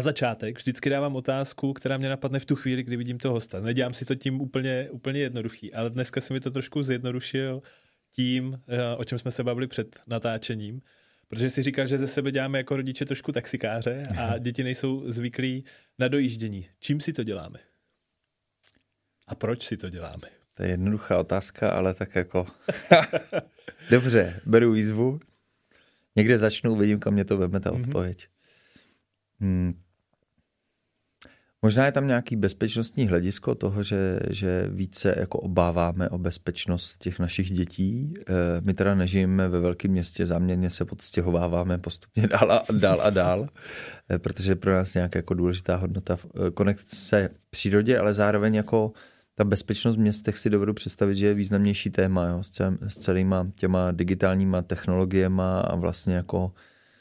na začátek vždycky dávám otázku, která mě napadne v tu chvíli, kdy vidím toho hosta. Nedělám si to tím úplně jednoduchý, ale dneska si mi to trošku zjednodušil tím, o čem jsme se bavili před natáčením, protože si říkal, že ze sebe děláme jako rodiče trošku taxikáře a děti nejsou zvyklí na dojíždění. Čím si to děláme? A proč si to děláme? To je jednoduchá otázka, ale tak jako... Dobře, beru výzvu. Někde začnu, uvidím, kam mě to veme ta odpověď. Možná je tam nějaký bezpečnostní hledisko toho, že více jako obáváme o bezpečnost těch našich dětí. My teda nežijeme ve velkém městě, záměrně se podstěhováváme postupně dál a dál, protože je pro nás nějaká jako důležitá hodnota konekce v přírodě, ale zároveň jako ta bezpečnost v městech si dovedu představit, že je významnější téma, jo, s celýma těma digitálníma technologiema a vlastně jako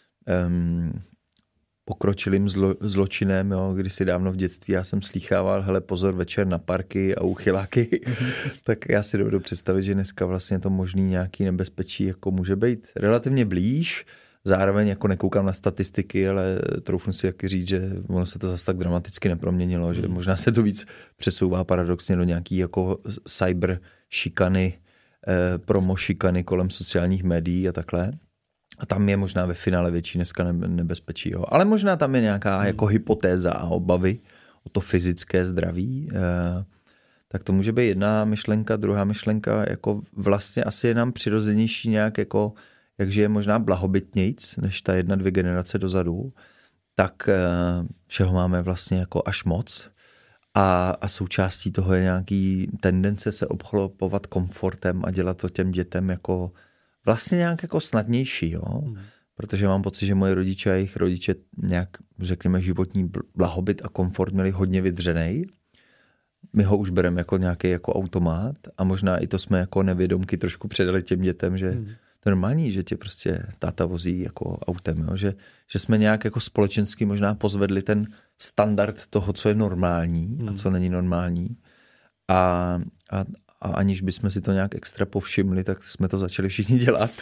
pokročilým zločinem, jo, když si dávno v dětství já jsem slýchával, hele, pozor, večer na parky a uchyláky, tak já si dovedu představit, že dneska vlastně to možný nějaký nebezpečí jako může být relativně blíž, zároveň jako nekoukám na statistiky, ale troufnu si jak říct, že ono se to zase tak dramaticky neproměnilo, že možná se to víc přesouvá paradoxně do nějaký jako cyber šikany, promo šikany kolem sociálních médií a takhle. A tam je možná ve finále větší dneska nebezpečí. Jo. Ale možná tam je nějaká jako hypotéza a obavy o to fyzické zdraví. Tak to může být jedna myšlenka, druhá myšlenka, jako vlastně asi je nám přirozenější nějak jako, jakže je možná blahobytnějc než ta 1-2 generace dozadu, tak všeho máme vlastně jako až moc. A součástí toho je nějaký tendence se obchlopovat komfortem a dělat to těm dětem jako vlastně nějak jako snadnější, jo? Protože mám pocit, že moje rodiče a jejich rodiče nějak, řekněme, životní blahobyt a komfort měli hodně vydřenej. My ho už bereme jako nějaký jako automat a možná i to jsme jako nevědomky trošku předali těm dětem, že to je normální, že tě prostě táta vozí jako autem, jo? Že jsme nějak jako společensky možná pozvedli ten standard toho, co je normální a co není normální. A aniž bychom si to nějak extra povšimli, tak jsme to začali všichni dělat.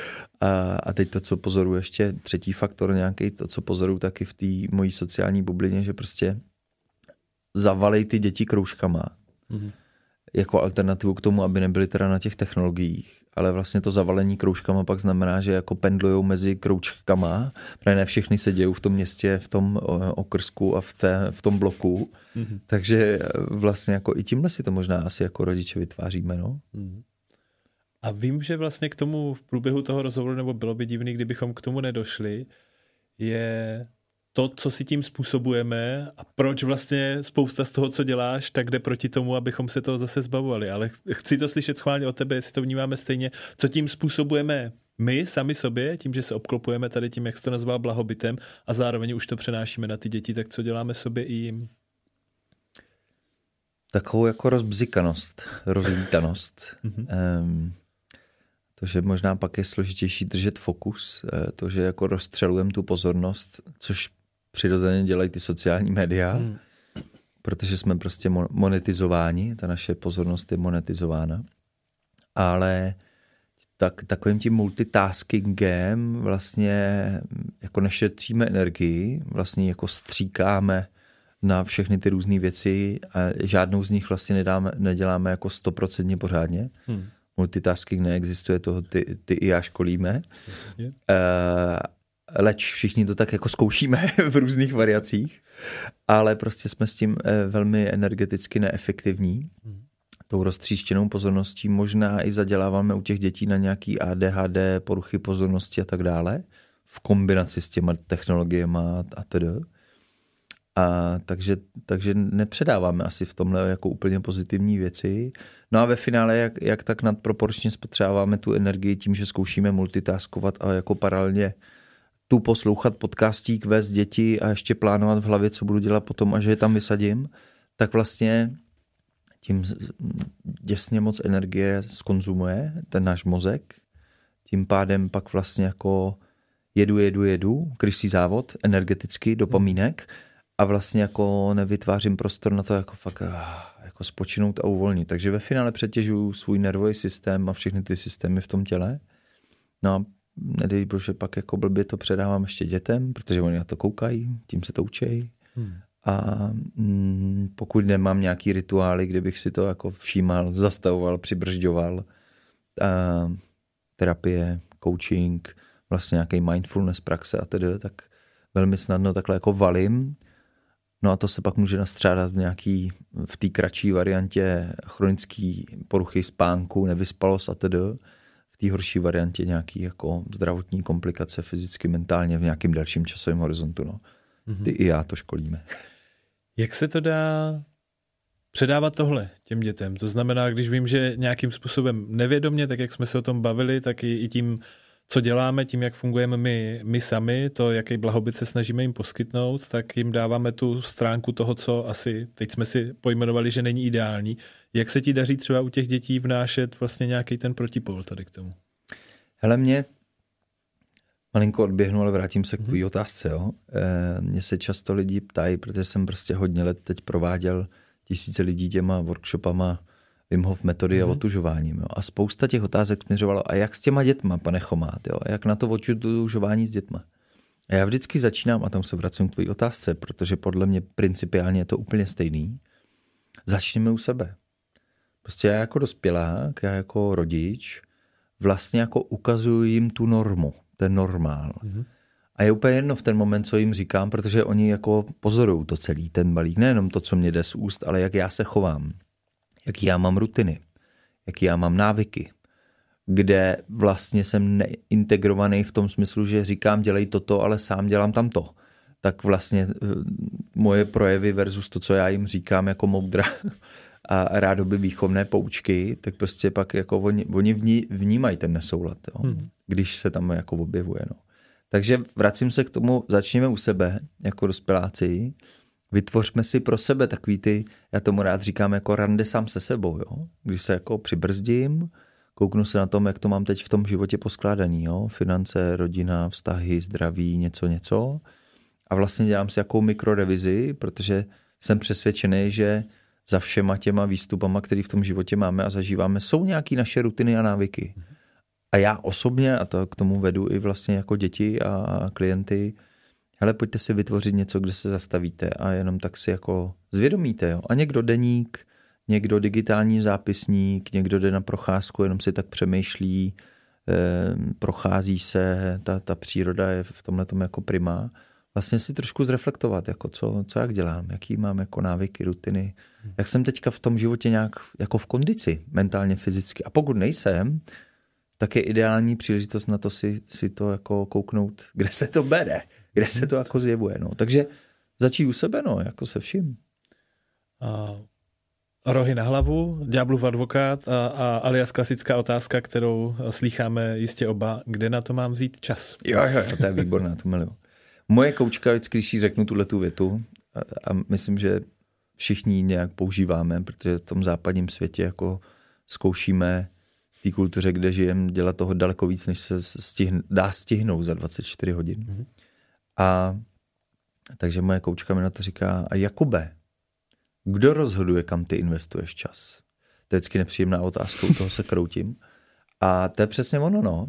A teď to, co pozoruji, ještě třetí faktor nějaký, to, co pozoruji taky v té mojí sociální bublině, že prostě zavalej ty děti kroužkama. Jako alternativu k tomu, aby nebyly teda na těch technologiích. Ale vlastně to zavalení kroužkama pak znamená, že jako pendlujou mezi kroužkama, protože ne všechny se dějou v tom městě, v tom okrsku a v tom bloku. Takže vlastně jako i tímhle si to možná asi jako rodiče vytváříme, no. A vím, že vlastně k tomu v průběhu toho rozhovoru, nebo bylo by divný, kdybychom k tomu nedošli, je to, co si tím způsobujeme a proč vlastně spousta z toho, co děláš, tak jde proti tomu, abychom se toho zase zbavovali. Ale chci to slyšet schválně od tebe, jestli to vnímáme stejně. Co tím způsobujeme my sami sobě, tím, že se obklopujeme tady tím, jak jsi to nazval, blahobytem a zároveň už to přenášíme na ty děti, tak co děláme sobě i jim? Takovou jako rozbzykanost, rozlítanost. To, že možná pak je složitější držet fokus, to, že jako rozstřelujeme tu pozornost, což přirozeně dělají ty sociální média, protože jsme prostě monetizováni, ta naše pozornost je monetizována. Ale takovým tím multitaskingem vlastně jako nešetříme energii, vlastně jako stříkáme na všechny ty různé věci a žádnou z nich vlastně neděláme jako 100% pořádně. Multitasking neexistuje, toho ty i já školíme. Leč všichni to tak jako zkoušíme v různých variacích, ale prostě jsme s tím velmi energeticky neefektivní. Tou roztříštěnou pozorností možná i zaděláváme u těch dětí na nějaký ADHD, poruchy pozornosti a tak dále, v kombinaci s těma technologiemi a tedy. Takže nepředáváme asi v tomhle jako úplně pozitivní věci. No a ve finále, jak tak nadproporčně spotřebáváme tu energii tím, že zkoušíme multitaskovat a jako paralelně tu poslouchat podcastík, vést děti a ještě plánovat v hlavě, co budu dělat potom a že je tam vysadím, tak vlastně tím děsně moc energie skonzumuje ten náš mozek. Tím pádem pak vlastně jako jedu, krysí závod energetický, dopamínek a vlastně jako nevytvářím prostor na to jako fakt jako spočinout a uvolnit. Takže ve finále přetěžuju svůj nervový systém a všechny ty systémy v tom těle. No a nedej bože, pak jako blbě to předávám ještě dětem, protože oni na to koukají, tím se to učí. A pokud nemám nějaký rituály, kde bych si to jako všímal, zastavoval, přibržďoval, terapie, coaching, vlastně nějaký mindfulness praxe a tedy, tak velmi snadno takhle jako valím. No a to se pak může nastřádat v té kratší variantě chronický poruchy spánku, nevyspalost a tedy. V té horší variantě nějaký jako zdravotní komplikace fyzicky, mentálně v nějakým dalším časovém horizontu. No. Ty i já to školíme. Jak se to dá předávat tohle těm dětem? To znamená, když vím, že nějakým způsobem nevědomě, tak jak jsme se o tom bavili, tak i tím, co děláme, tím, jak fungujeme my sami, to, jaký blahobyt se snažíme jim poskytnout, tak jim dáváme tu stránku toho, co asi teď jsme si pojmenovali, že není ideální. Jak se ti daří třeba u těch dětí vnášet vlastně nějaký ten protipol tady k tomu? Hele, mě malinko odběhnu, ale vrátím se k tvůj otázce. Jo? Mně se často lidi ptají, protože jsem prostě hodně let teď prováděl tisíce lidí těma workshopama Wim Hof metody a otužováním. Jo? A spousta těch otázek směřovalo, a jak s těma dětma, pane Chomát? Jo? A jak na to otužování s dětma? A já vždycky začínám, a tam se vracím k tvojí otázce, protože podle mě principiálně je to úplně stejný. Začněme u sebe. Prostě já jako dospělák, já jako rodič vlastně jako ukazuju jim tu normu, ten normál. A je úplně jedno v ten moment, co jim říkám, protože oni jako pozorují to celý, ten balík. Nejenom to, co mě jde z úst, ale jak já se chovám. Jaký já mám rutiny. Jaký já mám návyky. Kde vlastně jsem neintegrovaný v tom smyslu, že říkám, dělej toto, ale sám dělám tamto. Tak vlastně moje projevy versus to, co já jim říkám jako moudra a rádoby výchovné poučky, tak prostě pak jako oni vnímají ten nesoulad, jo? Když se tam jako objevuje. No. Takže vracím se k tomu, začněme u sebe jako dospěláci, vytvořme si pro sebe takový ty, já tomu rád říkám jako rande sám se sebou, jo? Když se jako přibrzdím, kouknu se na tom, jak to mám teď v tom životě poskládaný, jo? Finance, rodina, vztahy, zdraví, něco a vlastně dělám si jakou mikrorevizi, protože jsem přesvědčený, že za všema těma výstupama, který v tom životě máme a zažíváme, jsou nějaké naše rutiny a návyky. A já osobně, a to k tomu vedu i vlastně jako děti a klienty, hele, pojďte si vytvořit něco, kde se zastavíte a jenom tak si jako zvědomíte. Jo? A někdo deník, někdo digitální zápisník, někdo jde na procházku, jenom si tak přemýšlí, prochází se, ta příroda je v tomhletom jako prima. Vlastně si trošku zreflektovat, jako co jak dělám, jaký mám jako návyky, rutiny, jak jsem teďka v tom životě nějak jako v kondici, mentálně, fyzicky. A pokud nejsem, tak je ideální příležitost na to si to jako kouknout, kde se to bere, kde se to jako zjevuje. No. Takže začít u sebe, no, jako se vším. Rohy na hlavu, ďáblův advokát a alias klasická otázka, kterou slýcháme jistě oba, kde na to mám vzít čas? Jo, to je výborná, to miluju. Moje koučka vždycky, když jí řeknu tuhletu větu, a myslím, že všichni ji nějak používáme, protože v tom západním světě jako zkoušíme v té kultuře, kde žijeme, dělat toho daleko víc, než se dá stihnout za 24 hodin. A takže moje koučka mi na to říká, a Jakube, kdo rozhoduje, kam ty investuješ čas? To je vždycky nepříjemná otázka, u toho se kroutím. A to je přesně ono, no.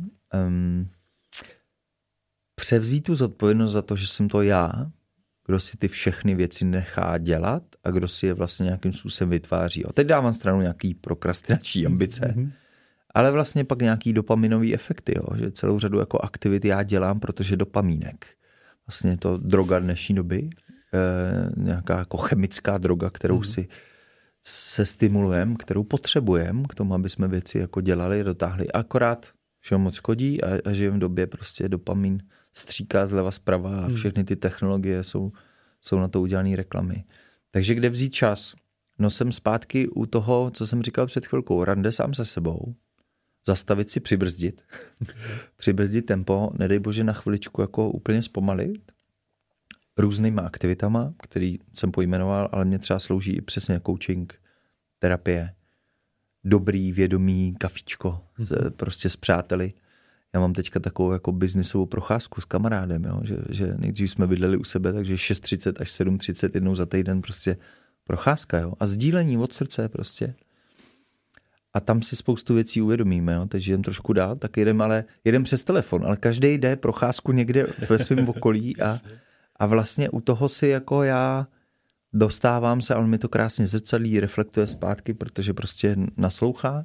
Převzít tu zodpovědnost za to, že jsem to já, kdo si ty všechny věci nechá dělat a kdo si je vlastně nějakým způsobem vytváří. A teď dávám stranu nějaký prokrastinační ambice, ale vlastně pak nějaký dopaminový efekty, jo? Že celou řadu jako aktivit já dělám, protože dopamínek. Vlastně je to droga dnešní doby, nějaká jako chemická droga, kterou si se stimulujeme, kterou potřebujeme k tomu, aby jsme věci jako dělali, dotáhli. Akorát všeho moc škodí a žijeme v době prostě dopamin stříká zleva zprava a všechny ty technologie jsou na to udělané reklamy. Takže kde vzít čas? No jsem zpátky u toho, co jsem říkal před chvilkou. Rande sám se sebou, zastavit si, přibrzdit. Přibrzdit tempo, nedej bože na chviličku jako úplně zpomalit. Různýma aktivitama, který jsem pojmenoval, ale mě třeba slouží i přesně coaching, terapie, dobrý, vědomý kafíčko, prostě s přáteli. Já mám teďka takovou jako biznisovou procházku s kamarádem, jo? Že nejdřív jsme bydleli u sebe, takže 6:30 až 7:30 jednou za týden prostě procházka, jo? A sdílení od srdce prostě. a tam si spoustu věcí uvědomíme, jo? Takže jdem trošku dál, tak jedem přes telefon, ale každý jde procházku někde ve svém okolí a vlastně u toho si jako já dostávám se a on mi to krásně zrcadlí, reflektuje zpátky, protože prostě naslouchá.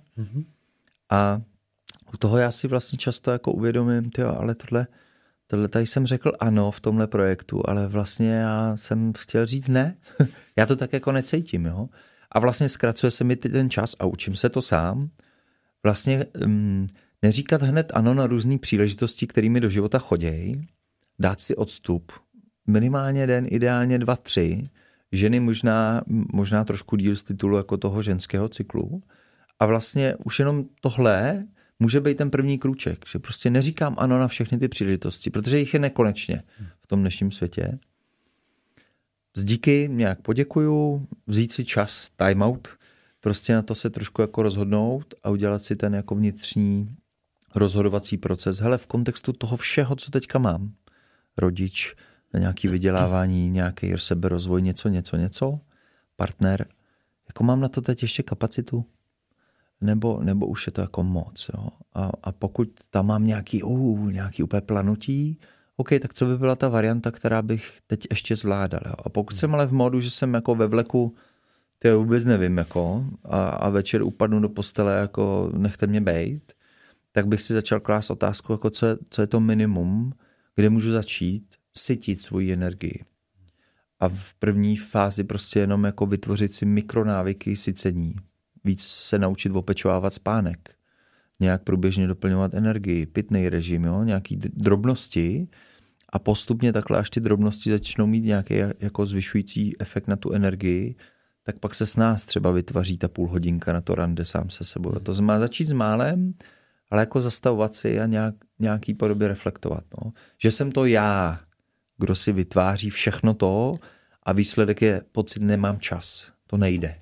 A u toho já si vlastně často jako uvědomím, ale tohle tady jsem řekl ano v tomhle projektu, ale vlastně já jsem chtěl říct ne. Já to tak jako necítím, jo. A vlastně zkracuje se mi ten čas a učím se to sám. Vlastně neříkat hned ano na různý příležitosti, kterými do života chodějí, dát si odstup, minimálně den, ideálně 2, 3, ženy možná trošku díl z titulu jako toho ženského cyklu. A vlastně už jenom tohle může být ten první krůček, že prostě neříkám ano na všechny ty příležitosti, protože jich je nekonečně v tom dnešním světě. Z díky nějak poděkuju, vzít si čas, time out, prostě na to se trošku jako rozhodnout a udělat si ten jako vnitřní rozhodovací proces. Hele, v kontextu toho všeho, co teďka mám, rodič, nějaký vydělávání, nějaký seberozvoj, něco, partner, jako mám na to teď ještě kapacitu? Nebo už je to jako moc, jo? A pokud tam mám nějaký úplně planutí, OK, tak co by byla ta varianta, která bych teď ještě zvládal, jo? A pokud jsem ale v módu, že jsem jako ve vleku, to vůbec nevím, jako, a večer upadnu do postele, jako nechte mě bejt, tak bych si začal klást otázku, jako co je to minimum, kde můžu začít sytit svoji energii. A v první fázi prostě jenom jako vytvořit si mikronávyky sycení. Víc se naučit opečovávat spánek. Nějak průběžně doplňovat energii, pitný režim, jo? Nějaký drobnosti a postupně takhle, až ty drobnosti začnou mít nějaký jako zvyšující efekt na tu energii, tak pak se s nás třeba vytvoří ta půl hodinka na to rande sám se sebou. To znamená začít s málem, ale jako zastavovat si a nějaký podobě reflektovat. No? Že jsem to já, kdo si vytváří všechno to a výsledek je pocit, nemám čas. To nejde.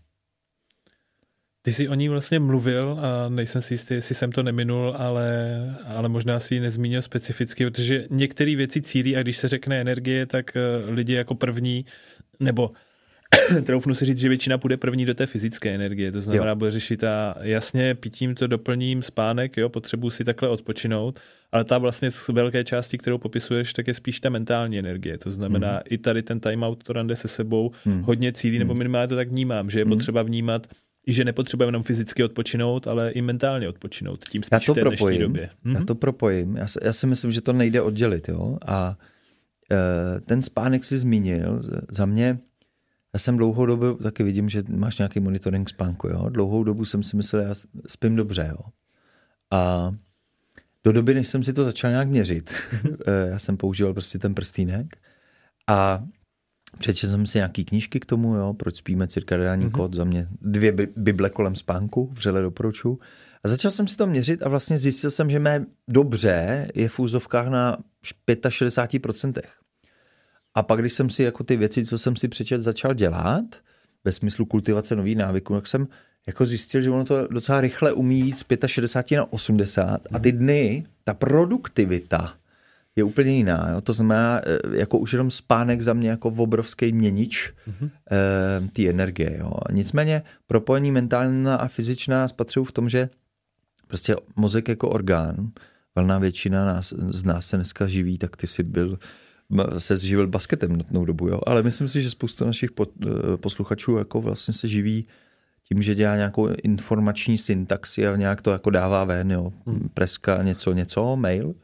Ty jsi o ní vlastně mluvil a nejsem si jistý, jestli jsem to neminul, ale možná si ji nezmínil specificky, protože některé věci cílí a když se řekne energie, tak lidi jako první, nebo troufnu si říct, že většina půjde první do té fyzické energie, to znamená, bude řešit a jasně pitím to doplním spánek, jo, potřebuji si takhle odpočinout, ale ta vlastně z velké části, kterou popisuješ, tak je spíš ta mentální energie, to znamená i tady ten timeout, to rande se sebou hodně cílí, nebo minimálně to tak vnímám, že je potřeba vnímat, i že nepotřebujeme jenom fyzicky odpočinout, ale i mentálně odpočinout, tím spíš v té dnešní době. Já to propojím, já si myslím, že to nejde oddělit, jo, a ten spánek si zmínil, za mě. Já jsem dlouhou dobu, taky vidím, že máš nějaký monitoring spánku, jo? Dlouhou dobu jsem si myslel, já spím dobře, jo? A do doby, než jsem si to začal nějak měřit, já jsem používal prostě ten prstýnek a přečetl jsem si nějaký knížky k tomu, jo? Proč spíme, cirkadiální kód, za mě 2 bible kolem spánku, vřele doporučuji. A začal jsem si to měřit a vlastně zjistil jsem, že mé dobře je v úzovkách na 65%. A pak, když jsem si jako ty věci, co jsem si přečetl, začal dělat, ve smyslu kultivace nových návyků, tak jsem jako zjistil, že ono to docela rychle umí jít z 65 na 80 a ty dny, ta produktivita je úplně jiná. Jo? To znamená, jako už jenom spánek za mě jako obrovský měnič té energie. Jo? Nicméně propojení mentální a fyzičná spatřují v tom, že prostě mozek jako orgán, valná většina z nás se dneska živí, tak ty jsi se živil basketem nutnou dobu, jo? Ale myslím si, že spousta našich posluchačů jako vlastně se živí tím, že dělá nějakou informační syntaxi a nějak to jako dává ven, jo? Preska, něco, mail,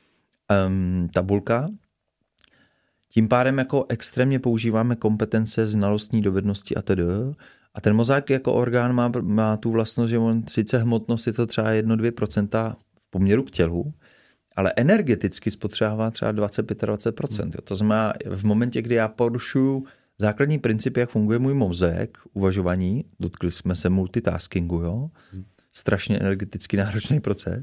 tabulka. Tím pádem jako extrémně používáme kompetence, znalostní dovednosti a tedy. A ten mozek jako orgán má tu vlastnost, že on sice hmotnost je to třeba 1-2% v poměru k tělu, ale energeticky spotřebává třeba 25%. To znamená, v momentě, kdy já porušuju základní principy, jak funguje můj mozek, uvažování, dotkli jsme se multitaskingu, jo? Strašně energeticky náročný proces.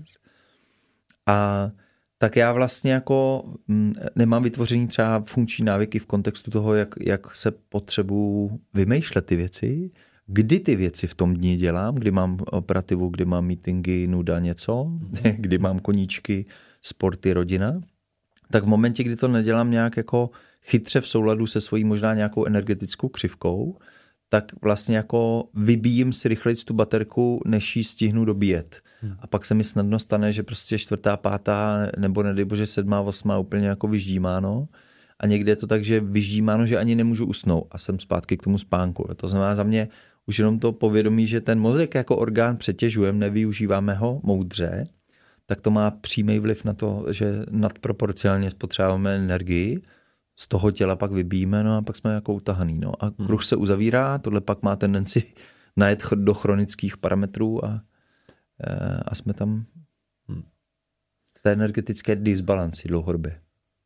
A tak já vlastně jako nemám vytvořený třeba funkční návyky v kontextu toho, jak se potřebuji vymýšlet ty věci, kdy ty věci v tom dni dělám, kdy mám operativu, kdy mám meetingy, nuda, něco, kdy mám koníčky, sporty, rodina, tak v momentě, kdy to nedělám nějak jako chytře v souladu se svojí možná nějakou energetickou křivkou, tak vlastně jako vybíjím si rychleji tu baterku, než ji stihnu dobíjet. A pak se mi snadno stane, že prostě 4., 5. nebo nedej bože 7., 8. úplně jako vyždímáno. A někde je to tak, že vyždímáno, že ani nemůžu usnout a jsem zpátky k tomu spánku. To znamená za mě už jenom to povědomí, že ten mozek jako orgán přetěžujeme, nevyužíváme ho moudře, tak to má přímý vliv na to, že nadproporcionálně spotřebujeme energii, z toho těla pak vybíjíme, no a pak jsme jako utahaný. No. A kruh se uzavírá, tohle pak má tendenci najet do chronických parametrů a jsme tam v té energetické disbalanci dlouhodobě.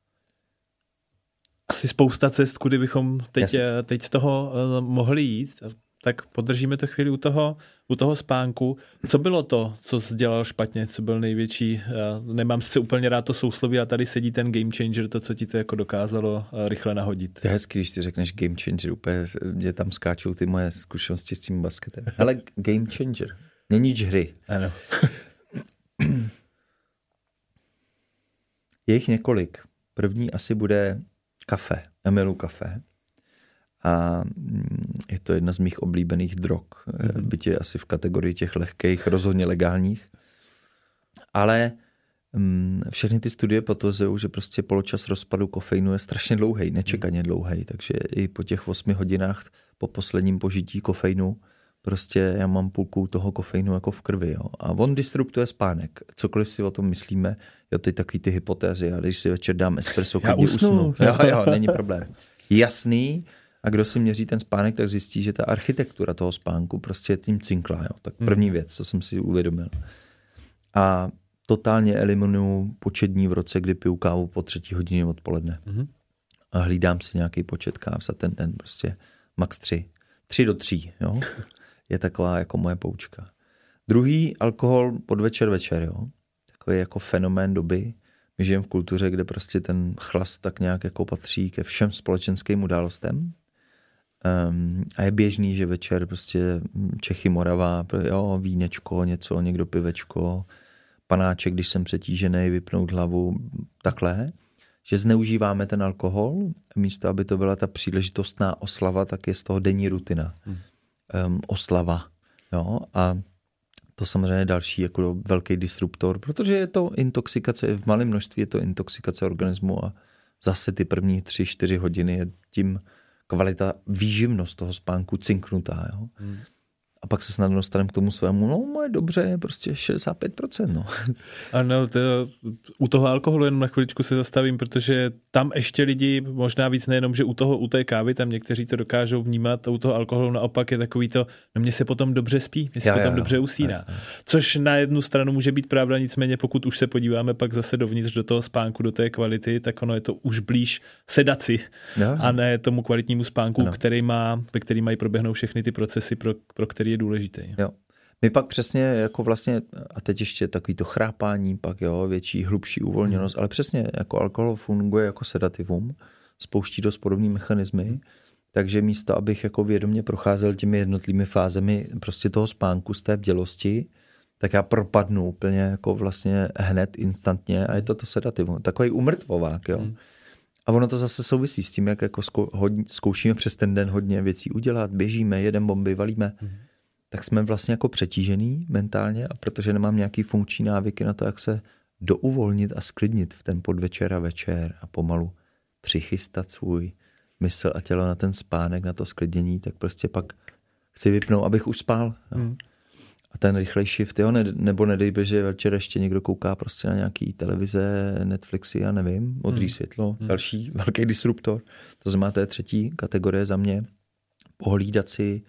Asi spousta cest, kudy bychom teď z toho mohli jít, tak podržíme to chvíli u toho spánku. Co bylo to, co jsi dělal špatně, co byl největší, nemám si úplně rád to sousloví a tady sedí ten game changer, to, co ti to jako dokázalo rychle nahodit. To je hezký, když ty řekneš game changer, úplně mě tam skáčou ty moje zkušenosti s tím basketem. Hele, game changer, není hry. Ano. Je jich několik. První asi bude kafe. Já miluji kafe. A je to jedna z mých oblíbených drog. Byť je asi v kategorii těch lehkých, rozhodně legálních. Ale všechny ty studie potvrzují, že prostě poločas rozpadu kofeinu je strašně dlouhý, nečekaně dlouhý. Takže i po těch 8 hodinách po posledním požití kofeinu prostě já mám půlku toho kofeinu jako v krvi. Jo. A on disruptuje spánek. Cokoliv si o tom myslíme, jo, teď takový ty hypotézy. A když si večer dám espresso, klidně usnu. Jo, není problém. Jasný. A kdo si měří ten spánek, tak zjistí, že ta architektura toho spánku prostě tím cinkla. Jo. Tak první věc, co jsem si uvědomil. A totálně eliminuju počet dní v roce, kdy piju kávu po 3 hodině odpoledne. A hlídám si nějaký počet káv za ten den, prostě max 3. 3 do 3, jo. Je taková jako moje poučka. Druhý, alkohol večer, jo. Takový jako fenomén doby. My žijeme v kultuře, kde prostě ten chlast tak nějak jako patří ke všem společenským událostem. A je běžný, že večer prostě Čechy, Morava, jo, vínečko, něco, někdo pivečko, panáček, když jsem přetížený, vypnout hlavu, takhle. Že zneužíváme ten alkohol, místo aby to byla ta příležitostná oslava, tak je z toho denní rutina. Oslava. Jo? A to samozřejmě je další jako velký disruptor, protože je to intoxikace, v malém množství je to intoxikace organismu a zase ty první 3-4 hodiny je tím kvalita, výživnost toho spánku cinknutá. Jo? A pak se snadno dostaneme k tomu svému, no moje dobře je prostě 65%. No. Ano, u toho alkoholu jenom na chviličku se zastavím, protože tam ještě lidi, možná víc nejenom, že u té kávy, tam někteří to dokážou vnímat a u toho alkoholu naopak je takový to, no mně se potom dobře spí, mně se potom dobře usíná. Což na jednu stranu může být pravda, nicméně pokud už se podíváme pak zase dovnitř do toho spánku, do té kvality, tak ono je to už blíž sedaci a ne tomu kvalitnímu spánku, ve který mají proběhnout všechny ty procesy, pro který je důležitý. Jo. My pak přesně jako vlastně, a teď ještě takový to chrápání, pak jo, větší, hlubší uvolněnost, ale přesně jako alkohol funguje jako sedativum, spouští dost podobný mechanismy, takže místo, abych jako vědomě procházel těmi jednotlivými fázemi prostě toho spánku z té bdělosti, tak já propadnu úplně jako vlastně hned, instantně a je to sedativum. Takový umrtvovák, jo. A ono to zase souvisí s tím, jak jako zkoušíme přes ten den hodně věcí udělat, běžíme, jedeme bomby, valíme, tak jsme vlastně jako přetížený mentálně a protože nemám nějaký funkční návyky na to, jak se douvolnit a sklidnit v ten podvečer a večer a pomalu přichystat svůj mysl a tělo na ten spánek, na to sklidnění, tak prostě pak chci vypnout, abych už spál. Jo. A ten rychlej shift, jo, nebo nedej be, že večer ještě někdo kouká prostě na nějaký televize, Netflixy, já nevím, modrý světlo, další velký disruptor. To znamená, to je třetí kategorie za mě. Pohlídat si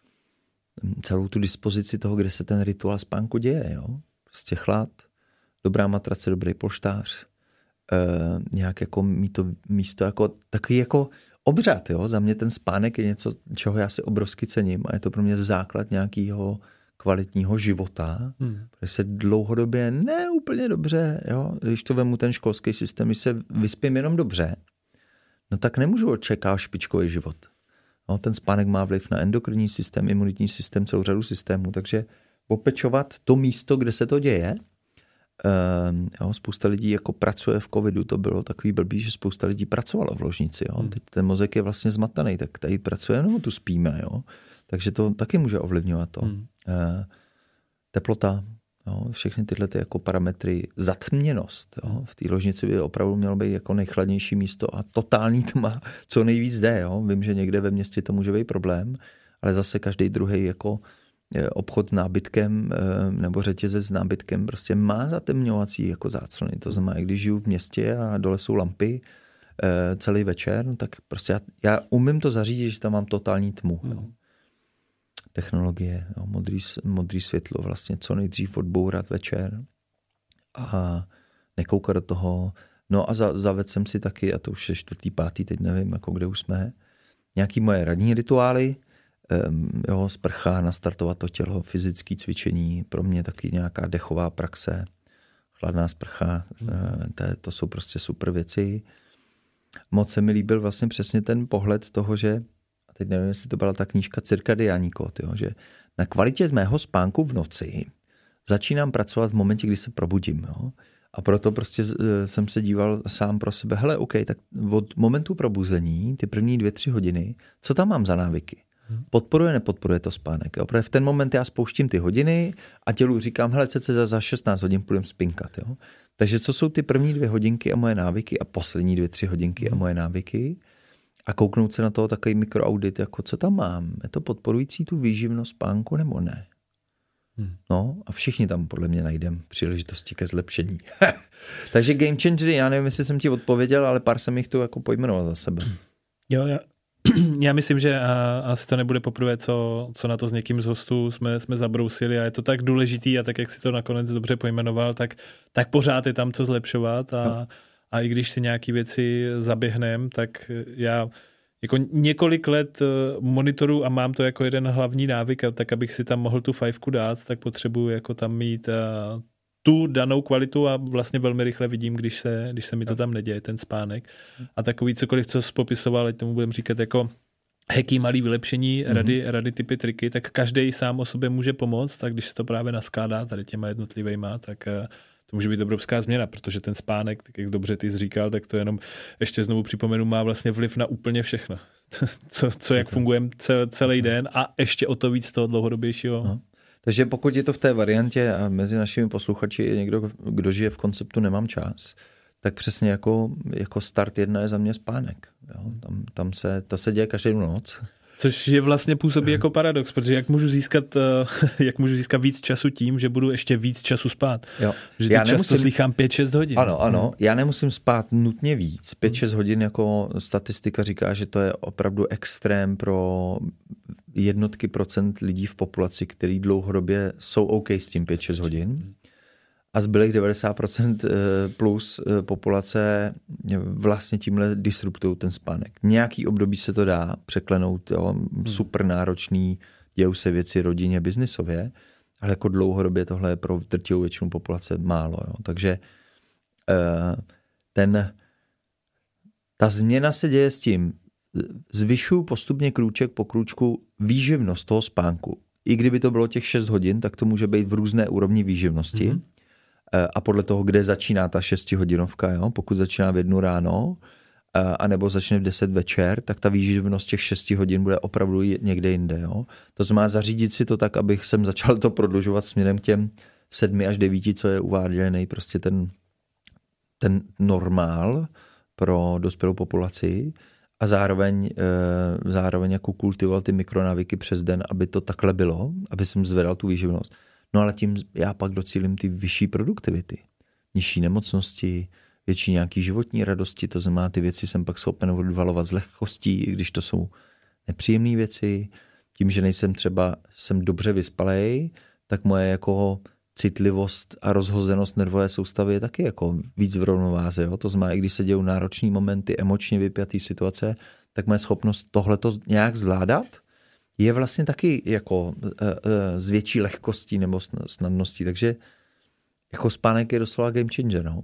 celou tu dispozici toho, kde se ten rituál spánku děje. Jo? Prostě chlad, dobrá matrace, dobrý polštář, nějak jako mít to místo jako takový jako obřad. Jo? Za mě ten spánek je něco, čeho já si obrovsky cením a je to pro mě základ nějakého kvalitního života, protože se dlouhodobě ne úplně dobře, jo? Když to vemu ten školský systém, když se vyspím jenom dobře, no tak nemůžu očekávat špičkový život. No, ten spánek má vliv na endokrinní systém, imunitní systém, celou řadu systémů, takže opečovat to místo, kde se to děje, Jo, spousta lidí jako pracuje v covidu, to bylo takový blbý, že spousta lidí pracovalo v ložnici. Jo. Teď ten mozek je vlastně zmataný, tak tady pracuje, no tu spíme. Jo. Takže to taky může ovlivňovat to. Teplota, jo, všechny tyhle jako parametry, zatměnost. Jo. V té ložnici by opravdu mělo být jako nejchladnější místo a totální tma, co nejvíc jde. Jo. Vím, že někde ve městě to může být problém, ale zase každý druhý jako obchod s nábytkem nebo řetězec s nábytkem prostě má zatemňovací jako záclony. To znamená, i když žiju v městě a dole jsou lampy celý večer, no tak prostě já umím to zařídit, že tam mám totální tmu. Jo. Technologie, jo, modrý světlo, vlastně co nejdřív odbourat večer a nekoukat do toho. No a zavedl jsem si taky, a to už je 4., 5., teď nevím, jako kde už jsme, nějaký moje ranní rituály, jo, sprcha, nastartovat to tělo, fyzické cvičení, pro mě taky nějaká dechová praxe, chladná sprcha, to jsou prostě super věci. Moc se mi líbil vlastně přesně ten pohled toho, že, a teď nevím, jestli to byla ta knížka Cirkadiální kód, jo, že na kvalitě z mého spánku v noci začínám pracovat v momentě, kdy se probudím. Jo. A proto prostě jsem se díval sám pro sebe, hele, OK, tak od momentu probuzení, ty první 2-3 hodiny, co tam mám za návyky? Podporuje, nepodporuje to spánek. Jo? Protože v ten moment já spouštím ty hodiny a tělu říkám, hele, za 16 hodin půjdem spinkat. Jo? Takže co jsou ty první 2 hodinky a moje návyky a poslední 2-3 hodinky a moje návyky a kouknout se na toho takový mikroaudit, jako co tam mám. Je to podporující tu výživnost spánku nebo ne? No a všichni tam podle mě najdeme příležitosti ke zlepšení. Takže game changery, já nevím, jestli jsem ti odpověděl, ale pár jsem jich tu jako pojmenoval za sebe. Jo, já myslím, že asi to nebude poprvé, co na to s někým z hostů jsme zabrousili a je to tak důležitý a tak, jak si to nakonec dobře pojmenoval, tak pořád je tam co zlepšovat a i když si nějaký věci zaběhnem, tak já jako několik let monitoru a mám to jako jeden hlavní návyk, tak abych si tam mohl tu 5 dát, tak potřebuji jako tam mít tu danou kvalitu a vlastně velmi rychle vidím, když se mi to tam neděje, ten spánek. A takový cokoliv, co jsi popisoval, ať tomu budeme říkat jako hacky, malý vylepšení, rady, typy, triky, tak každý sám o sobě může pomoct, tak když se to právě naskládá tady těma jednotlivejma, tak to může být obrovská změna, protože ten spánek, tak jak dobře ty jsi říkal, tak to jenom ještě znovu připomenu, má vlastně vliv na úplně všechno. co jak fungujeme celý den a ještě o to víc toho dlouhodobějšího. No. Takže pokud je to v té variantě a mezi našimi posluchači je někdo, kdo žije v konceptu nemám čas, tak přesně jako start 1 je za mě spánek. Jo? To se děje každou noc. Což je vlastně působí jako paradox, protože jak můžu získat víc času tím, že budu ještě víc času spát. Jo. Že já často slýchám 5-6 hodin. Ano, já nemusím spát nutně víc. 5-6 hodin jako statistika říká, že to je opravdu extrém pro jednotky procent lidí v populaci, který dlouhodobě jsou OK s tím 5-6 hodin. A zbylých 90% plus populace vlastně tímhle disruptují ten spánek. Nějaký období se to dá překlenout, jo, super náročný, dějou se věci rodině, biznisově, ale jako dlouhodobě tohle je pro drtivou většinu populace málo. Jo. Takže ta změna se děje s tím, zvyšuju postupně krůček po krůčku výživnost toho spánku. I kdyby to bylo těch 6 hodin, tak to může být v různé úrovni výživnosti. A podle toho, kde začíná ta 6hodinovka, jo? Pokud začíná v 1 ráno, anebo začne v 10 večer, tak ta výživnost těch 6 hodin bude opravdu někde jinde. Jo? To znamená zařídit si to tak, abych jsem začal to prodlužovat směrem k těm 7 až 9, co je uváděný prostě ten normál pro dospělou populaci a zároveň jako kultivoval ty mikronávyky přes den, aby to takhle bylo, aby jsem zvedal tu výživnost. No ale tím já pak docílím ty vyšší produktivity, nižší nemocnosti, větší nějaký životní radosti, to znamená, ty věci jsem pak schopen odvalovat z lehkostí, i když to jsou nepříjemné věci. Tím, že jsem dobře vyspalej, tak moje jako citlivost a rozhozenost nervové soustavy je taky jako víc v rovnováze. Jo? To znamená, i když se dějou náročné momenty, emočně vypjatý situace, tak moje schopnost tohleto nějak zvládat je vlastně taky jako z větší lehkostí nebo snadností. Takže jako spánek je doslova game changer. No?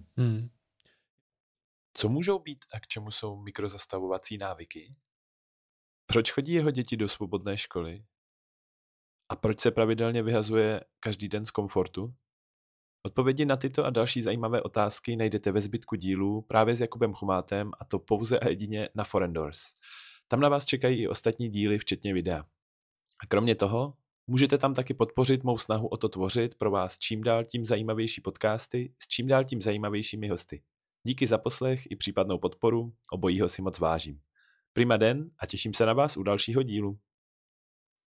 Co můžou být a k čemu jsou mikrozastavovací návyky? Proč chodí jeho děti do svobodné školy? A proč se pravidelně vyhazuje každý den z komfortu? Odpovědi na tyto a další zajímavé otázky najdete ve zbytku dílu právě s Jakubem Chomátem, a to pouze a jedině na Forendors. Tam na vás čekají i ostatní díly, včetně videa. A kromě toho, můžete tam taky podpořit mou snahu o to tvořit pro vás čím dál tím zajímavější podcasty s čím dál tím zajímavějšími hosty. Díky za poslech i případnou podporu, obojího si moc vážím. Prima den a těším se na vás u dalšího dílu.